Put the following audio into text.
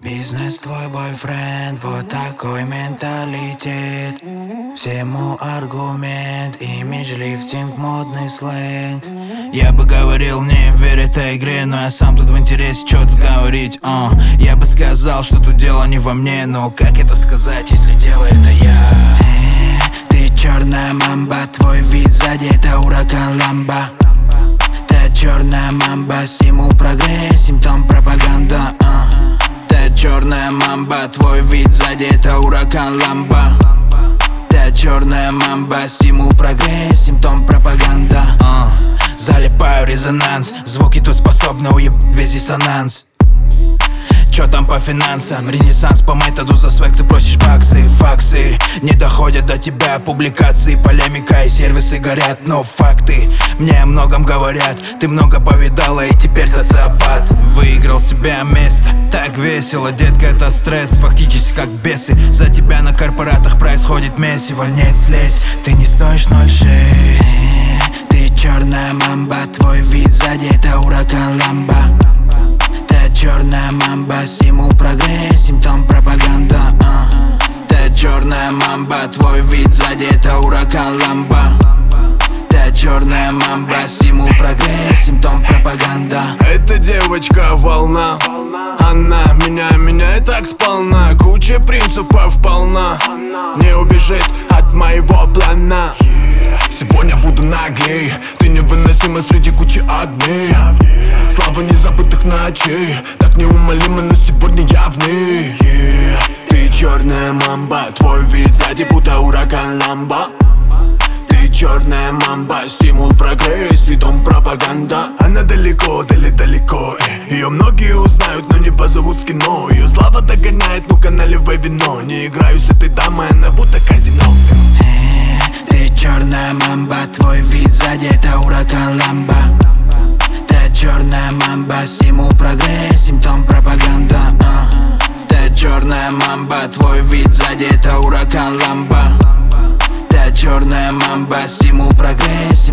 Бизнес твой бойфренд, вот такой менталитет. Всему аргумент, имидж, лифтинг, модный сленг. Я бы говорил, не верь этой игре, но я сам тут в интересе, чё тут говорить. Я бы сказал, что тут дело не во мне, но как это сказать, если дело это я? Ты черная мамба, твой вид сзади это ураган ламба. Ты черная мамба, стимул прогресс, симптом пропаганда. Ты черная мамба, твой вид сзади это ураган ламба. Ты черная мамба, стимул прогресс, симптом пропаганда. Залипаю резонанс, звуки тут способны уебать весь диссонанс. Чё там по финансам? Ренессанс по методу за свек, ты просишь баксы. Факсы не доходят до тебя, публикации, полемика и сервисы горят. Но факты мне о многом говорят. Ты много повидала и теперь социопат. Выиграл себе место, так весело, детка, это стресс. Фактически как бесы, за тебя на корпоратах происходит месиво. Нет, слезь, ты не стоишь 0,6. Ты черная мамба, твой вид сзади это ураган ламба. Ты черная мамба, стимул прогресс, симптом пропаганда. Ты черная мамба, твой вид сзади это ураган ламба. Ты черная мамба, стимул прогресс, симптом пропаганда. Эта девочка волна, она меняет так сполна. Куча принципов полна, не убежит от моего плана. Сегодня буду наглей, ты невыносима среди кучи огней. Слава незабытых ночей, так неумолимо, но сегодня явный. Ты черная мамба, твой вид сзади будто ураган ламба. Ты черная мамба, стимул прогресс и дом пропаганда. Она далеко, далеко, ее многие узнают, но не позовут в кино. Ее слава догоняет, ну-ка наливай вино. Не играю с этой дамой, она будто казино. Ты черная мамба, твой вид сзади это ураган ламба. Ты черная мамба, стимул прогресс, симптом пропаганда. Ты черная мамба, твой вид сзади это ураган ламба. Ты черная мамба, стимул прогресс,